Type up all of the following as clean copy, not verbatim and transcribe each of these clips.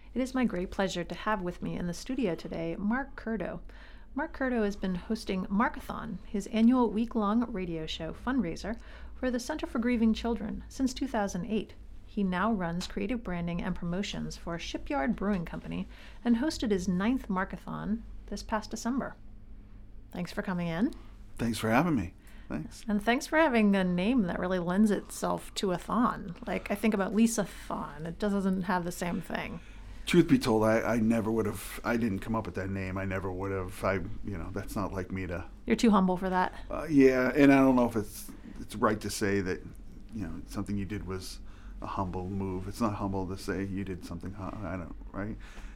It is my great pleasure to have with me in the studio today Mark Curdo. Mark Curdo has been hosting Markathon, his annual week-long radio show fundraiser for the Center for Grieving Children, since 2008. He now runs creative branding and promotions for Shipyard Brewing Company and hosted his 9th Markathon this past December. Thanks for coming in. Thanks for having me. Thanks. And thanks for having a name that really lends itself to a thon. Like, I think about Lisa Thon. It doesn't have the same thing. Truth be told, I never would have, I didn't come up with that name. I never would have. That's not like me to. You're too humble for that. Yeah, and I don't know if it's right to say that, something you did was a humble move. It's not humble to say you did something, right?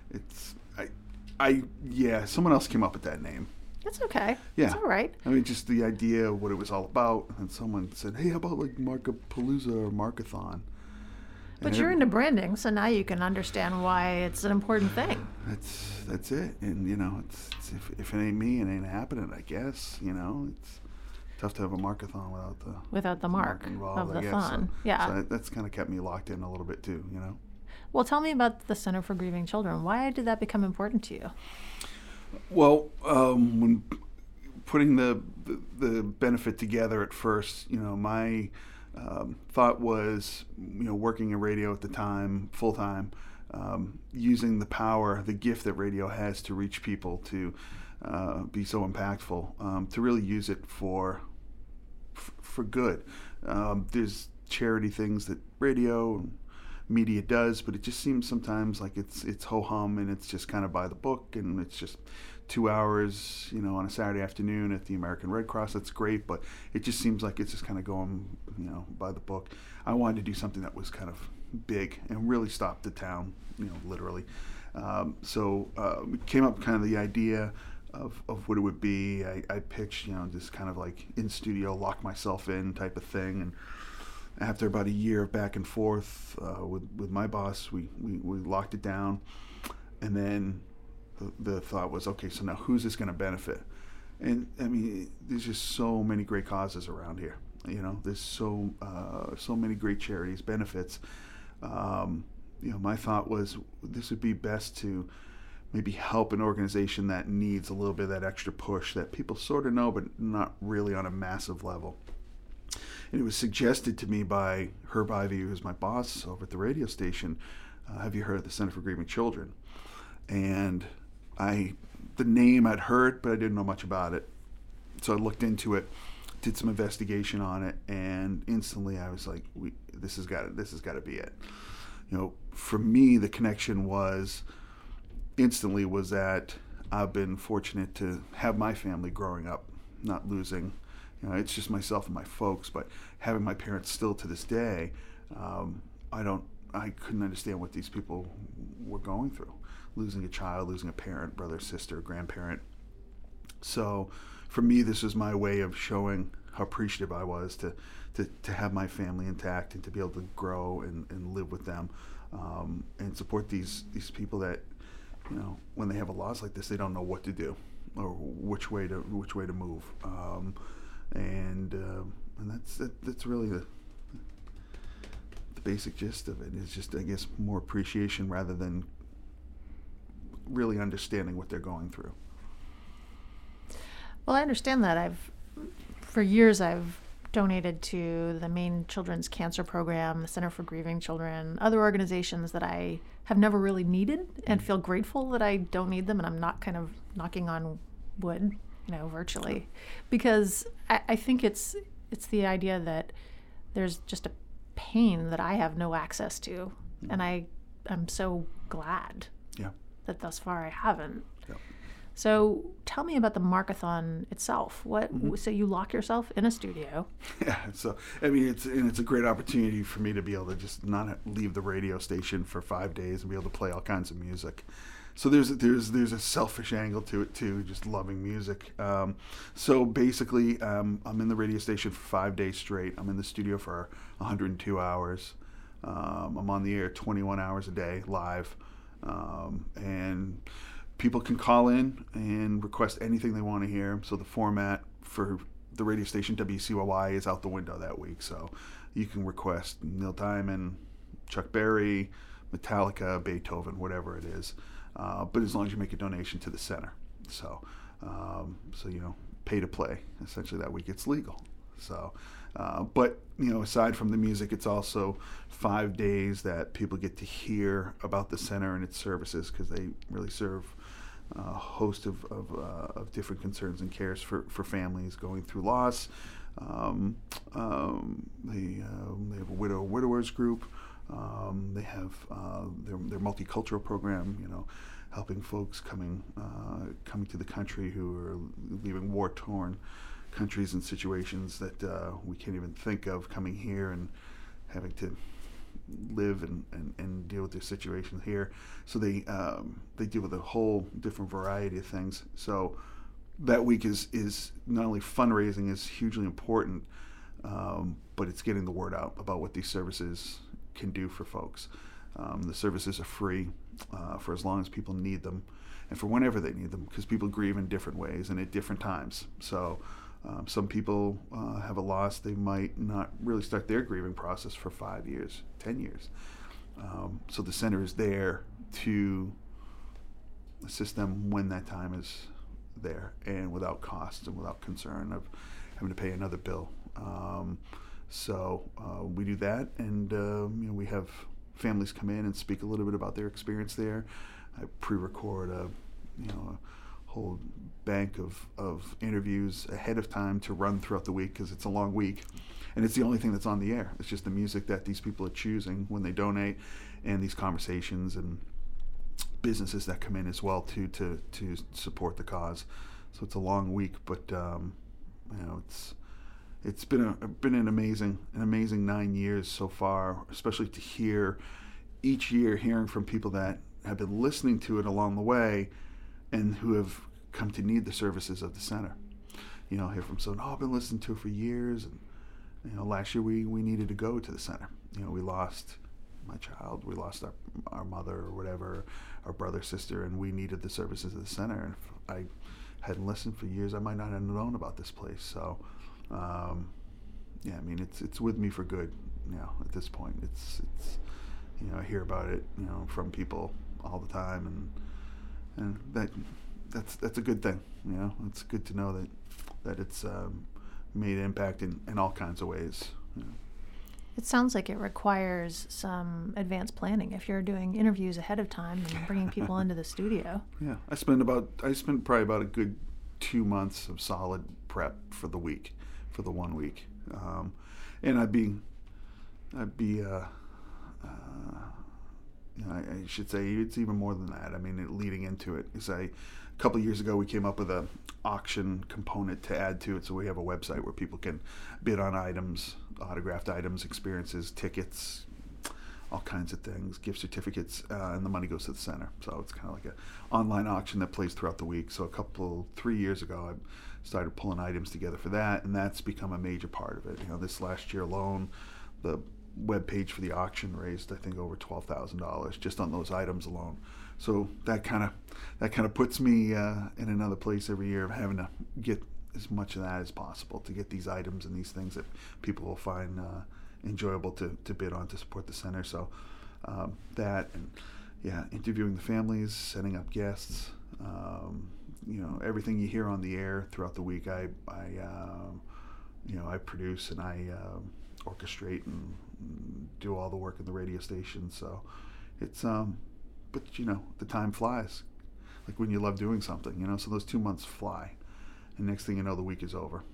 Someone else came up with that name. That's okay. Yeah. It's all right. I mean, just the idea of what it was all about. And someone said, hey, how about like Markapalooza or Markathon? But you're into branding, so now you can understand why it's an important thing. That's it. And, it's if it ain't me, it ain't happening, I guess. It's tough to have a Markathon without the mark involved, of the I guess. thon. Yeah. So that's kind of kept me locked in a little bit too, Well, tell me about the Center for Grieving Children. Why did that become important to you? Well, when putting the benefit together at first, my thought was, working in radio at the time, full time, using the power, the gift that radio has to reach people, to be so impactful, to really use it for good. There's charity things that radio media does, but it just seems sometimes like it's ho-hum, and it's just kind of by the book, and it's just 2 hours, on a Saturday afternoon at the American Red Cross. That's great, but it just seems like it's just kind of going, by the book. I wanted to do something that was kind of big and really stop the town, literally. So came up kind of the idea of what it would be. I pitched, just kind of like in studio, lock myself in type of thing, and after about a year of back and forth with my boss, we locked it down. And then the thought was, okay, so now who's this going to benefit? And I mean, there's just so many great causes around here. There's so many great charities, benefits. My thought was this would be best to maybe help an organization that needs a little bit of that extra push that people sort of know, but not really on a massive level. And it was suggested to me by Herb Ivey, who's my boss over at the radio station. Have you heard of the Center for Grieving Children? And the name I'd heard, but I didn't know much about it. So I looked into it, did some investigation on it, and instantly I was like, this has got to be it. For me, the connection was that I've been fortunate to have my family growing up, not losing. It's just myself and my folks, but having my parents still to this day, I couldn't understand what these people were going through. Losing a child, losing a parent, brother, sister, grandparent. So for me, this was my way of showing how appreciative I was to have my family intact and to be able to grow and live with them, and support these people that, when they have a loss like this, they don't know what to do or which way to move. And that's really the basic gist of it. It's just, I guess, more appreciation rather than really understanding what they're going through. Well, I understand that. For years I've donated to the Maine Children's Cancer Program, the Center for Grieving Children, other organizations that I have never really needed, and feel grateful that I don't need them, and I'm not kind of knocking on wood, virtually, because I think it's the idea that there's just a pain that I have no access to, and I'm so glad that thus far I haven't. Yeah. So tell me about the Markathon itself. So you lock yourself in a studio? Yeah. So I mean, it's a great opportunity for me to be able to just not leave the radio station for 5 days and be able to play all kinds of music. So there's a selfish angle to it too, just loving music. So basically, I'm in the radio station for 5 days straight. I'm in the studio for 102 hours. I'm on the air 21 hours a day live, and people can call in and request anything they want to hear. So the format for the radio station WCYY is out the window that week. So you can request Neil Diamond, Chuck Berry, Metallica, Beethoven, whatever it is. But as long as you make a donation to the center. So, pay to play. Essentially that week it's legal. So, but aside from the music, it's also 5 days that people get to hear about the center and its services, because they really serve a host of different concerns and cares for families going through loss. They have a widowers group. They have their multicultural program, helping folks coming to the country who are leaving war-torn countries and situations that we can't even think of, coming here and having to live and deal with their situation here. So they deal with a whole different variety of things. So that week is not only fundraising is hugely important, but it's getting the word out about what these services can do for folks. The services are free for as long as people need them, and for whenever they need them, because people grieve in different ways and at different times. So some people have a loss. They might not really start their grieving process for 5 years, 10 years. So the center is there to assist them when that time is there, and without cost and without concern of having to pay another bill. So we do that, and we have families come in and speak a little bit about their experience there. I pre-record a whole bank of interviews ahead of time to run throughout the week, because it's a long week, and it's the only thing that's on the air. It's just the music that these people are choosing when they donate, and these conversations and businesses that come in as well to support the cause. So it's a long week, but it's been an amazing 9 years so far, especially to hear each year, hearing from people that have been listening to it along the way and who have come to need the services of the center. Hear from someone, I've been listening to it for years, and last year we needed to go to the center. We lost my child, we lost our mother or whatever, our brother, sister, and we needed the services of the center. And if I hadn't listened for years, I might not have known about this place. So it's with me for good at this point. It's I hear about it from people all the time, and that's a good thing. It's good to know that it's made an impact in all kinds of ways. It sounds like it requires some advanced planning if you're doing interviews ahead of time and bringing people into the studio. Yeah, I spent probably about a good 2 months of solid prep for the 1 week, and I should say it's even more than that. I mean, leading into it, a couple of years ago we came up with an auction component to add to it, so we have a website where people can bid on items, autographed items, experiences, tickets, all kinds of things, gift certificates, and the money goes to the center. So it's kind of like an online auction that plays throughout the week. So 3 years ago, I started pulling items together for that, and that's become a major part of it. This last year alone, the web page for the auction raised, I think, over $12,000 just on those items alone. So that kind of puts me in another place every year of having to get as much of that as possible to get these items and these things that people will find enjoyable to bid on to support the center. So that, and interviewing the families, setting up guests, everything you hear on the air throughout the week, I produce and I orchestrate and do all the work in the radio station. So it's but the time flies, like when you love doing something, so those 2 months fly, and next thing you know, the week is over,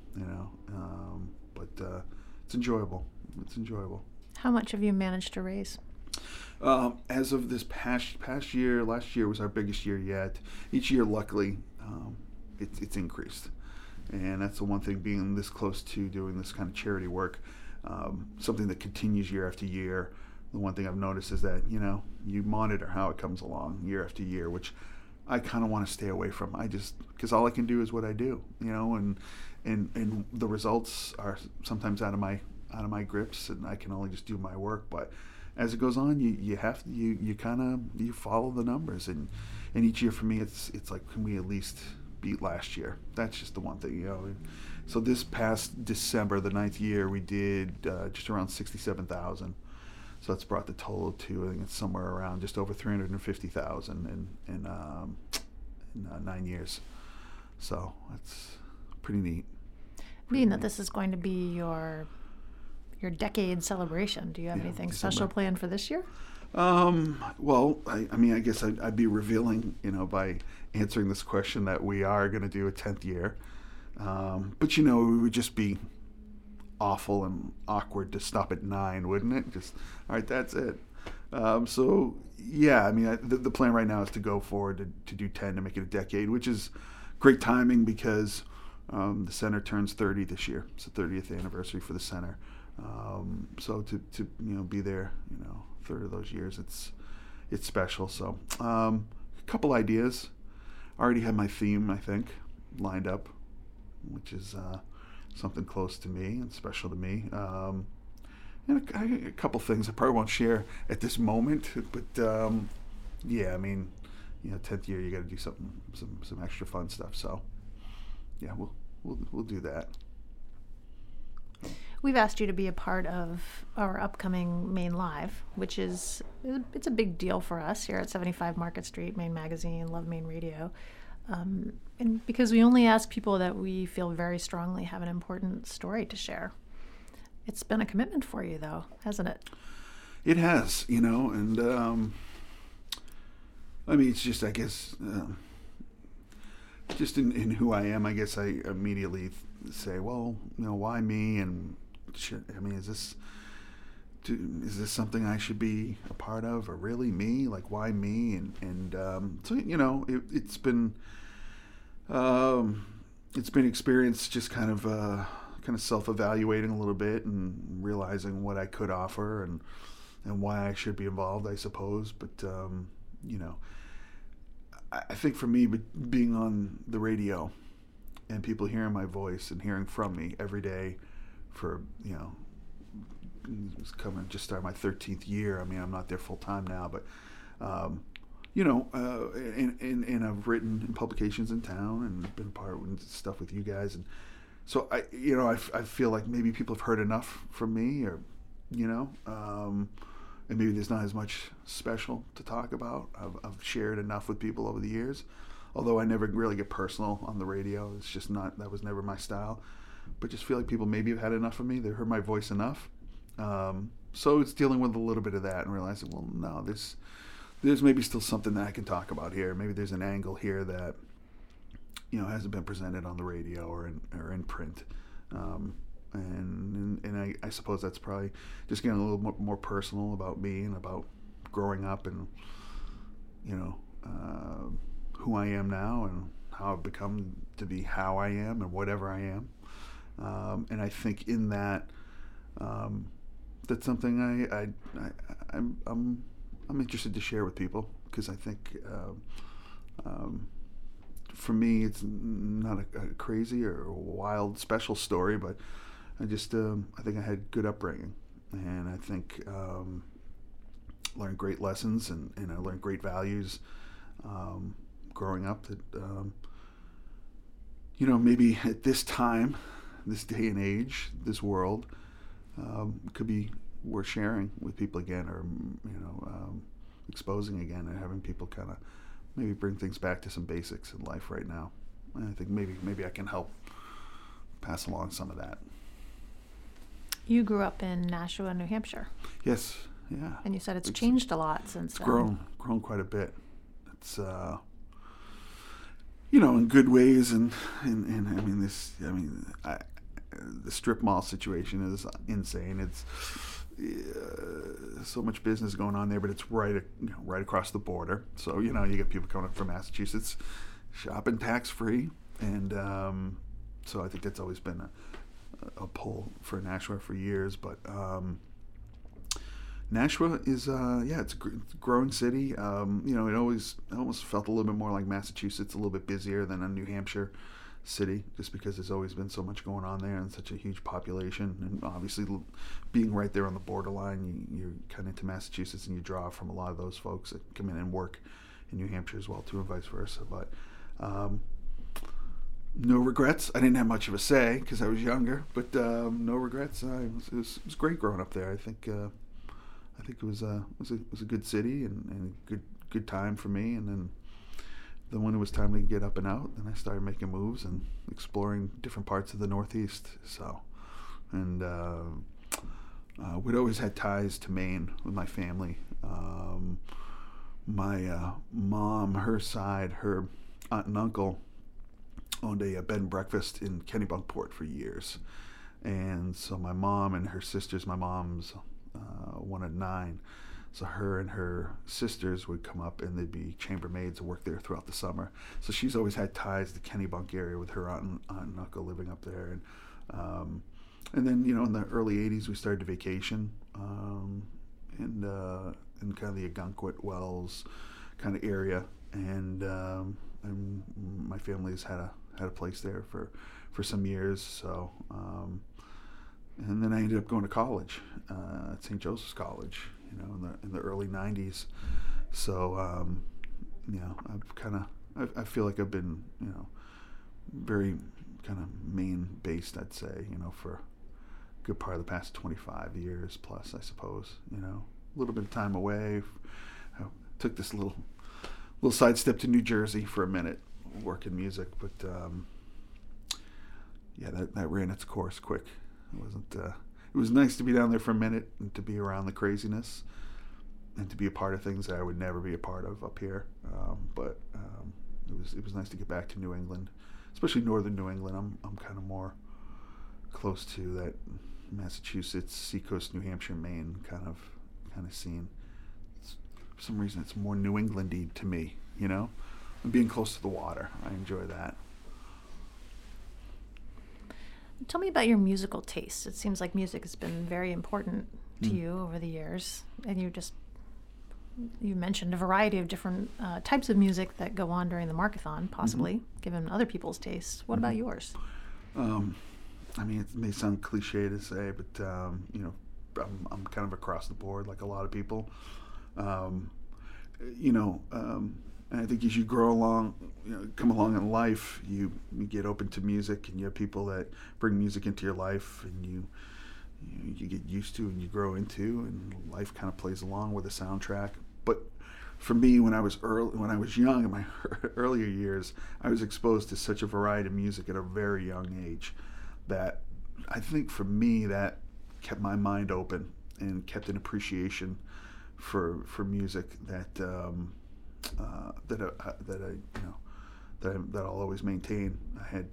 but it's enjoyable. How much have you managed to raise? As of this past year, last year was our biggest year yet. Each year, luckily, it's increased, and that's the one thing, being this close to doing this kind of charity work, something that continues year after year. The one thing I've noticed is that you monitor how it comes along year after year, which I kind of want to stay away from. Because all I can do is what I do, and the results are sometimes out of my grips, and I can only just do my work. But as it goes on, you follow the numbers, and each year for me, it's like, can we at least beat last year? That's just the one thing, So this past December, the 9th year, we did just around 67,000. So that's brought the total to, I think it's somewhere around just over 350,000 in 9 years. So that's pretty neat. Being that this is going to be your decade celebration, do you have anything special planned for this year? Well, I mean, I guess I'd be revealing, by answering this question that we are going to do a 10th year. But, it would just be awful and awkward to stop at 9, wouldn't it? Just, all right, that's it. So, yeah, I mean, the plan right now is to go forward to do 10 to make it a decade, which is great timing because the center turns 30 this year. It's the 30th anniversary for the center. So to be there, third of those years, it's special. So a couple ideas. I already have my theme, I think, lined up, which is something close to me and special to me. And a couple things I probably won't share at this moment, but yeah, I mean, 10th year, you got to do some extra fun stuff. So yeah, we'll do that. We've asked you to be a part of our upcoming Maine Live, which it's a big deal for us here at 75 Market Street, Maine Magazine, Love Maine Radio. And because we only ask people that we feel very strongly have an important story to share. It's been a commitment for you, though, hasn't it? It has, and I mean, it's just, I guess, just in who I am, I guess I immediately say, well, why me? And I mean, is this something I should be a part of, or really me? Like, why me? And so it's been experience just kind of self-evaluating a little bit and realizing what I could offer and why I should be involved, I suppose. But I think for me, being on the radio and people hearing my voice and hearing from me every day for, it's coming, just started my 13th year. I mean, I'm not there full time now, but, and I've written in publications in town and been part of stuff with you guys. And so I feel like maybe people have heard enough from me, or, and maybe there's not as much special to talk about. I've shared enough with people over the years, although I never really get personal on the radio. It's just that was never my style. But just feel like people maybe have had enough of me. They heard my voice enough. So it's dealing with a little bit of that and realizing, well, no, there's maybe still something that I can talk about here. Maybe there's an angle here that, hasn't been presented on the radio or in print. And I suppose that's probably just getting a little more personal about me and about growing up and, who I am now and how I've become to be how I am and whatever I am. And I think in that, that's something I'm interested to share with people, because I think for me it's not a crazy or wild special story, but I just I think I had good upbringing, and I think learned great lessons and I learned great values growing up that maybe at this time, this day and age, this world could be worth sharing with people again, or exposing again, and having people kind of maybe bring things back to some basics in life right now. And I think maybe I can help pass along some of that. You grew up in Nashua, New Hampshire. Yes, yeah. And you said it's changed a lot since then. It's grown quite a bit. It's in good ways, and I mean the strip mall situation is insane. It's so much business going on there, but it's right across the border. So you get people coming up from Massachusetts, shopping tax free, and so I think that's always been a pull for Nashua for years. But Nashua is it's a growing city. It almost felt a little bit more like Massachusetts, a little bit busier than a New Hampshire city, just because there's always been so much going on there and such a huge population. And obviously being right there on the borderline, you're kind of into Massachusetts, and you draw from a lot of those folks that come in and work in New Hampshire as well too, and vice versa. But no regrets. I didn't have much of a say because I was younger, but no regrets. It was great growing up there. I think I think it was a good city and good time for me. And then when it was time to get up and out, then I started making moves and exploring different parts of the Northeast. So, and we'd always had ties to Maine with my family. My mom, her side, her aunt and uncle owned a bed and breakfast in Kennebunkport for years. And so my mom and her sisters, my mom's one of 9, so her and her sisters would come up and they'd be chambermaids and work there throughout the summer. So she's always had ties to the Kennebunk area with her aunt and uncle living up there. And then, in the early 80s, we started to vacation in kind of the Ogunquit Wells kind of area. And my family's had a place there for some years. So, and then I ended up going to college at St. Joseph's College, in the early 90s. So, I feel like I've been, very kind of Maine-based, I'd say, for a good part of the past 25 years plus, I suppose. A little bit of time away. I took this little sidestep to New Jersey for a minute, working music, but that ran its course quick. It wasn't. It was nice to be down there for a minute and to be around the craziness and to be a part of things that I would never be a part of up here. But it was nice to get back to New England, especially northern New England. I'm kind of more close to that Massachusetts, Seacoast, New Hampshire, Maine kind of scene. For some reason, it's more New Englandy to me. And being close to the water, I enjoy that. Tell me about your musical taste. It seems like music has been very important to you over the years, and you mentioned a variety of different types of music that go on during the Markathon, possibly, given other people's tastes. What about yours? It may sound cliche to say, but I'm kind of across the board, like a lot of people. And I think as you grow along, come along in life, you get open to music, and you have people that bring music into your life, and you get used to and you grow into, and life kind of plays along with a soundtrack. But for me, when I was young, in my earlier years, I was exposed to such a variety of music at a very young age that I think for me that kept my mind open and kept an appreciation for music that I'll always maintain. I had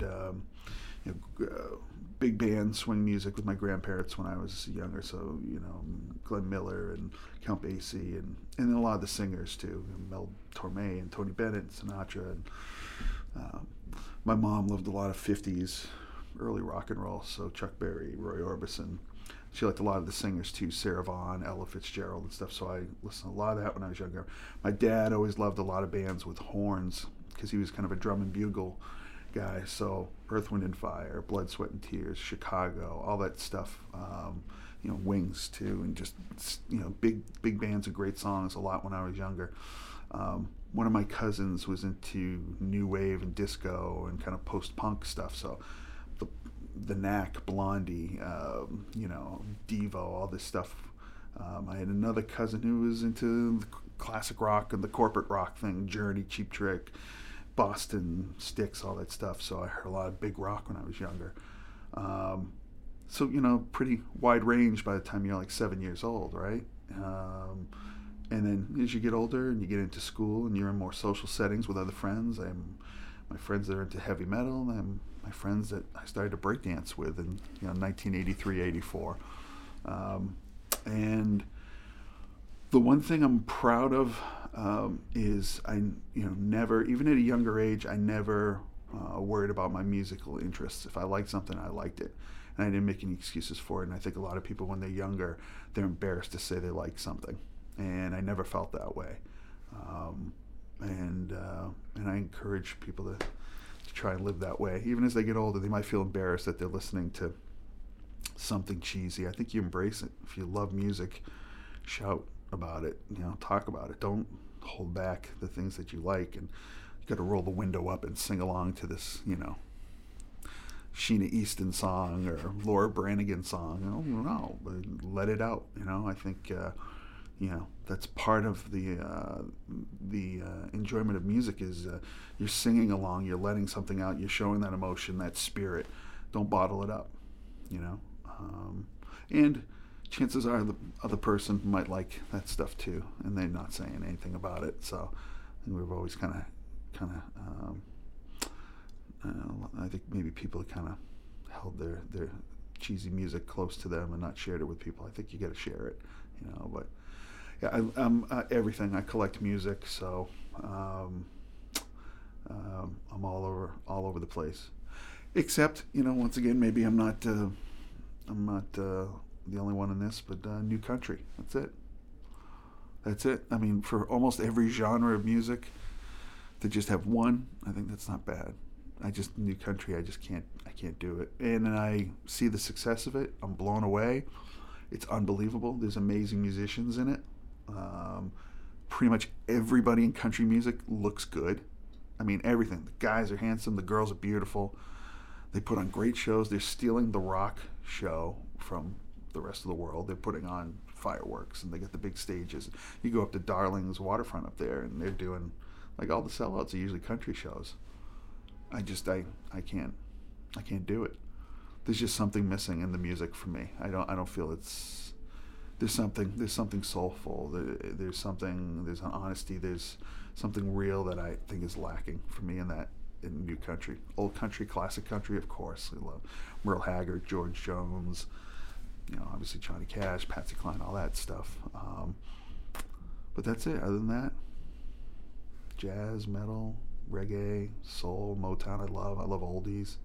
big band swing music with my grandparents when I was younger, so Glenn Miller and Count Basie and then a lot of the singers too, Mel Torme and Tony Bennett and Sinatra. And my mom loved a lot of 50s early rock and roll, so Chuck Berry, Roy Orbison. She liked a lot of the singers too, Sarah Vaughan, Ella Fitzgerald and stuff, so I listened to a lot of that when I was younger. My dad always loved a lot of bands with horns because he was kind of a drum and bugle guy, so Earth, Wind and Fire, Blood, Sweat and Tears, Chicago, all that stuff, Wings too, and just big bands and great songs a lot when I was younger. One of my cousins was into new wave and disco and kind of post-punk stuff, so the Knack, Blondie, Devo, all this stuff. I had another cousin who was into the classic rock and the corporate rock thing, Journey, Cheap Trick, Boston, Styx, all that stuff. So I heard a lot of big rock when I was younger. Pretty wide range by the time you're like 7 years old, right? And then as you get older and you get into school and you're in more social settings with other friends, my friends that are into heavy metal, and my friends that I started to breakdance with in 1983, 84. And the one thing I'm proud of is I never, even at a younger age, I never worried about my musical interests. If I liked something, I liked it, and I didn't make any excuses for it. And I think a lot of people, when they're younger, they're embarrassed to say they like something, and I never felt that way. And I encourage people to try and live that way. Even as they get older, they might feel embarrassed that they're listening to something cheesy. I think you embrace it. If you love music, shout about it, talk about it. Don't hold back the things that you like, and you got to roll the window up and sing along to this, Sheena Easton song or Laura Branigan song. No, but let it out. I think that's part of the enjoyment of music is you're singing along, you're letting something out, you're showing that emotion, that spirit. Don't bottle it up, and chances are the other person might like that stuff too, and they're not saying anything about it. So we've always kind of I think maybe people kind of held their cheesy music close to them and not shared it with people. I think you got to share it, but yeah, I'm everything. I collect music, so I'm all over the place. Except, once again, maybe I'm not the only one in this, but new country. That's it. I mean, for almost every genre of music, to just have one, I think that's not bad. New country, I can't do it. And then I see the success of it. I'm blown away. It's unbelievable. There's amazing musicians in it. Pretty much everybody in country music looks good. I mean, everything. The guys are handsome. The girls are beautiful. They put on great shows. They're stealing the rock show from the rest of the world. They're putting on fireworks, and they get the big stages. You go up to Darling's waterfront up there, and they're doing, like, all the sellouts are usually country shows. I can't do it. There's just something missing in the music for me. I don't feel there's something soulful. There's an honesty. There's something real that I think is lacking for me in new country. Old country, classic country, of course. I love Merle Haggard, George Jones, obviously Johnny Cash, Patsy Cline, all that stuff. But that's it. Other than that, jazz, metal, reggae, soul, Motown. I love oldies,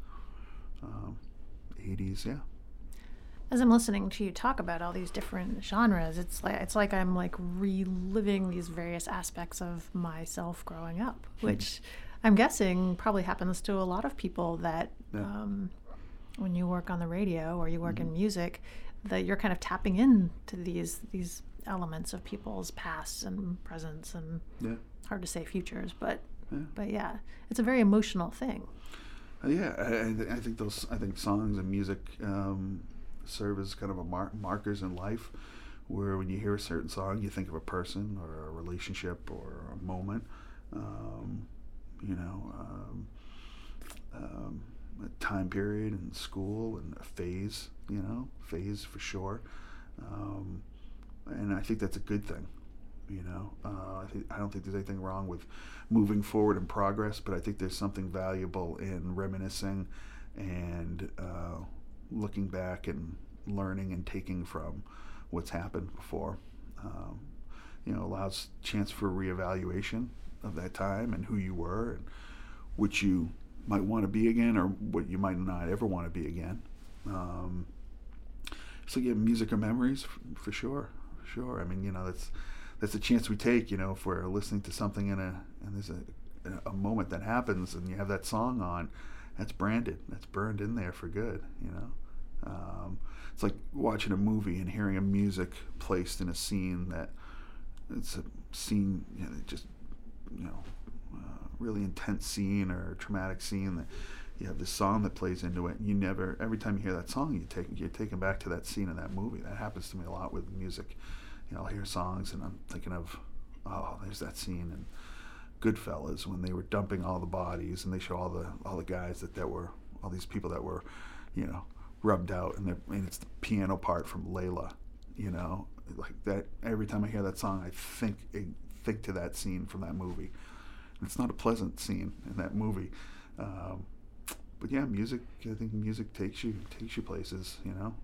80s. Yeah. As I'm listening to you talk about all these different genres, it's like I'm like reliving these various aspects of myself growing up, which I'm guessing probably happens to a lot of people that when you work on the radio or you work in music, that you're kind of tapping into these elements of people's pasts and presents and hard to say futures, but yeah, it's a very emotional thing. I think songs and music serve as kind of a markers in life, where when you hear a certain song, you think of a person or a relationship or a moment, a time period in school and a phase for sure, and I think that's a good thing. I don't think there's anything wrong with moving forward in progress, but I think there's something valuable in reminiscing and looking back and learning and taking from what's happened before. Allows chance for reevaluation of that time and who you were and what you might want to be again or what you might not ever want to be again. So yeah, music or memories for sure. I mean, that's a chance we take, if we're listening to something and there's a moment that happens and you have that song on, that's branded, that's burned in there for good, It's like watching a movie and hearing a music placed in a scene that it's a scene, really intense scene or traumatic scene that you have this song that plays into it, and every time you hear that song, you're taken back to that scene in that movie. That happens to me a lot with music. I'll hear songs and I'm thinking of, there's that scene in Goodfellas when they were dumping all the bodies and they show all the guys that were all these people that were, rubbed out, and it's the piano part from Layla, like that. Every time I hear that song, I think to that scene from that movie. And it's not a pleasant scene in that movie, but yeah, music. I think music takes you places,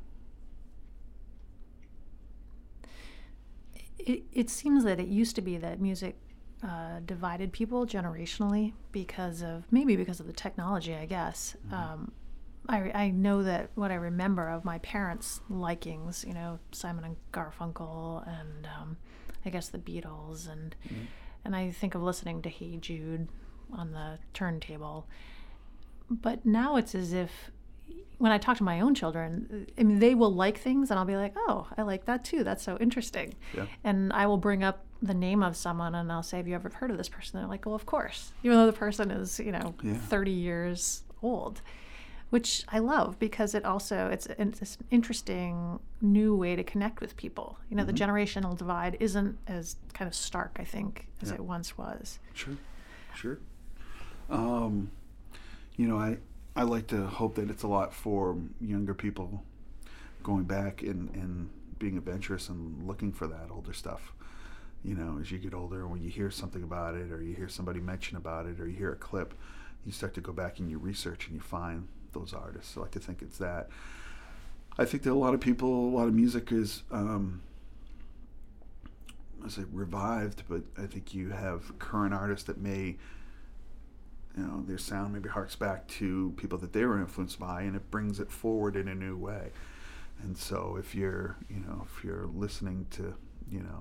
It seems that it used to be that music divided people generationally because of the technology, I guess. I know that what I remember of my parents' likings, Simon and Garfunkel and I guess the Beatles, and I think of listening to Hey Jude on the turntable. But now it's as if when I talk to my own children, I mean, they will like things and I'll be like, oh, I like that too. That's so interesting. Yeah. And I will bring up the name of someone and I'll say, have you ever heard of this person? They're like, well, of course, even though the person is, 30 years old. which I love because it's an interesting new way to connect with people. You know, the generational divide isn't as kind of stark, I think, as it once was. Sure. You know, I like to hope that it's a lot for younger people going back and being adventurous and looking for that older stuff. You know, as you get older, when you hear something about it, or you hear somebody mention about it, or you hear a clip, you start to go back and you research and you find those artists. So I like to think it's that. I think that a lot of music is, I say revived, but I think you have current artists that may, you know, their sound maybe harks back to people that they were influenced by, and it brings it forward in a new way. And so if you're listening to, you know,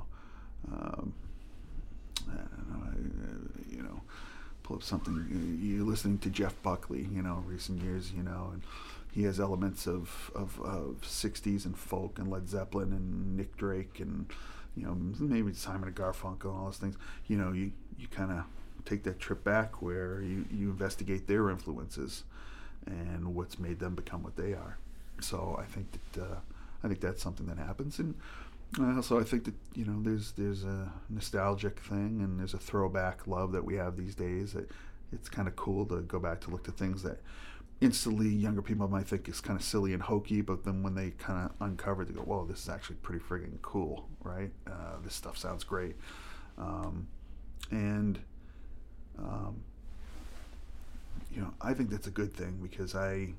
I don't know, you know, pull up something, you're listening to Jeff Buckley, you know, recent years, you know, and he has elements of 60s and folk and Led Zeppelin and Nick Drake and, you know, maybe Simon and Garfunkel and all those things. You know, you kind of take that trip back where you investigate their influences and what's made them become what they are. So I think that's something that happens. And also I think that, you know, there's a nostalgic thing and there's a throwback love that we have these days. That it's kind of cool to go back to look to things that instantly younger people might think is kind of silly and hokey, but then when they kind of uncover it, they go, whoa, this is actually pretty friggin' cool, right? This stuff sounds great. You know, I think that's a good thing because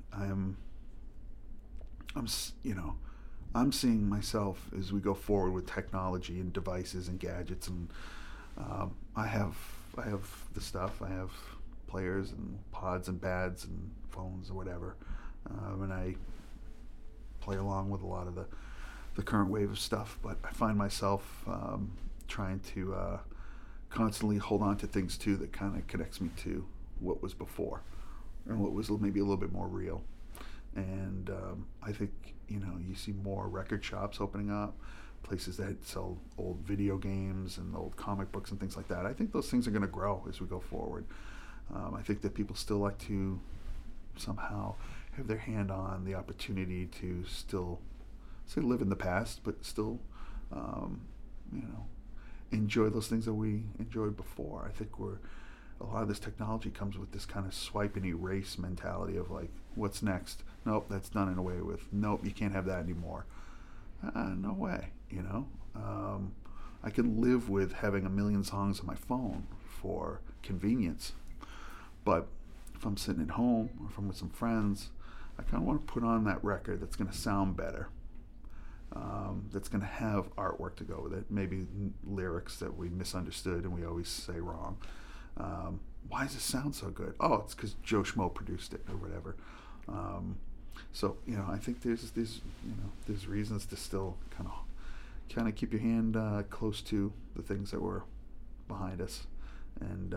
I'm seeing myself as we go forward with technology and devices and gadgets, and I have the stuff. I have players and pods and pads and phones or whatever, and I play along with a lot of the current wave of stuff. But I find myself trying to constantly hold on to things too that kind of connects me to what was before and what was maybe a little bit more real. And I think, you know, you see more record shops opening up, places that sell old video games and old comic books and things like that. I think those things are going to grow as we go forward. I think that people still like to somehow have their hand on the opportunity to still, say, live in the past, but still, you know, enjoy those things that we enjoyed before. I think a lot of this technology comes with this kind of swipe and erase mentality of like, what's next? Nope, that's done and away with. Nope, you can't have that anymore. No way, you know. I can live with having a million songs on my phone for convenience, but if I'm sitting at home or if I'm with some friends, I kind of want to put on that record that's going to sound better, that's going to have artwork to go with it, maybe lyrics that we misunderstood and we always say wrong. Why does it sound so good? Oh, it's because Joe Schmo produced it or whatever. So, you know, I think there's reasons to still kind of keep your hand close to the things that were behind us, and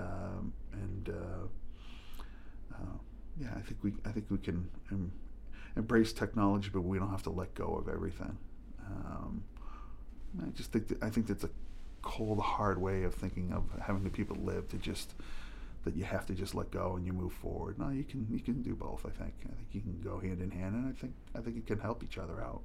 I think we can embrace technology, but we don't have to let go of everything. I think that's a cold, hard way of thinking of having the people live, to just that you have to just let go and you move forward. No, you can do both. I think you can go hand in hand, and I think you can help each other out.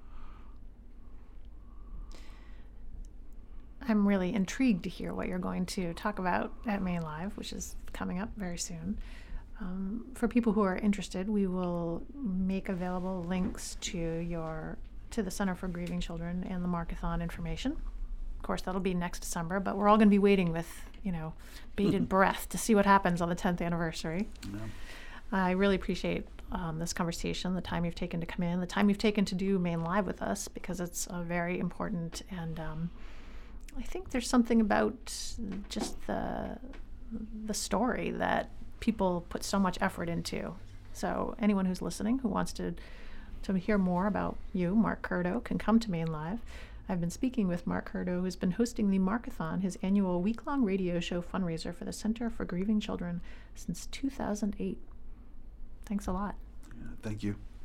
I'm really intrigued to hear what you're going to talk about at Maine Live, which is coming up very soon. For people who are interested, we will make available links to the Center for Grieving Children and the Markathon information. Of course, that'll be next December, but we're all going to be waiting with, bated breath to see what happens on the 10th anniversary. Yeah. I really appreciate this conversation, the time you've taken to come in, the time you've taken to do Maine Live with us, because it's very important. And I think there's something about just the story that people put so much effort into. So anyone who's listening who wants to hear more about you, Mark Curdo, can come to Maine Live. I've been speaking with Mark Curdo, who's been hosting the Markathon, his annual week-long radio show fundraiser for the Center for Grieving Children, since 2008. Thanks a lot. Yeah, thank you.